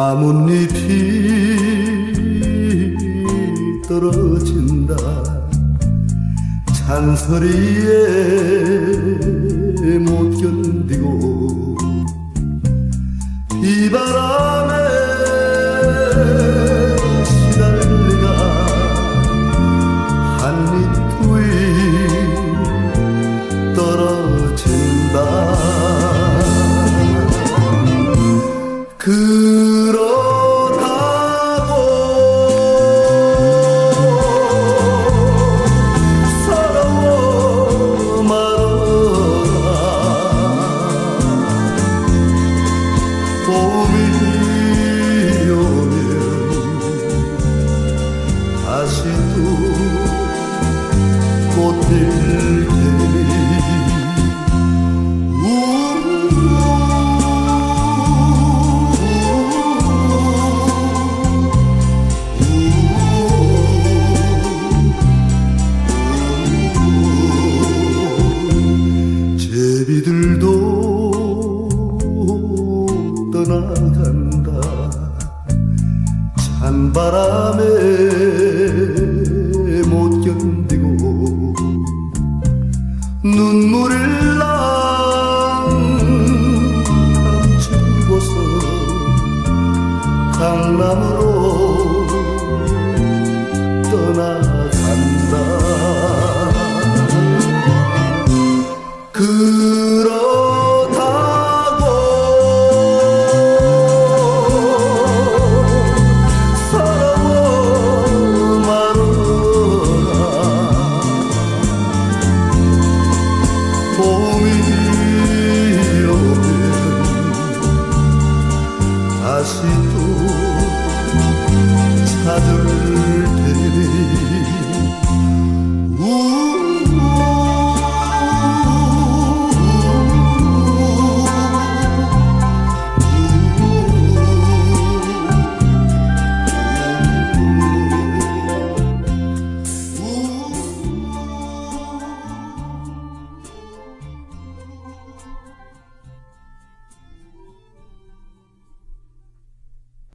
나뭇잎이 떨어진다 잔소리에 못 견디고 비바람에 시달리가 한입 두입 떨어진다 그렇다고 서러워 말아라 봄이 오면 다시 또 꽃 필 테니 제비들도 떠나간다 찬바람에 못 견디고 눈물을 감추고서 강남으로 떠나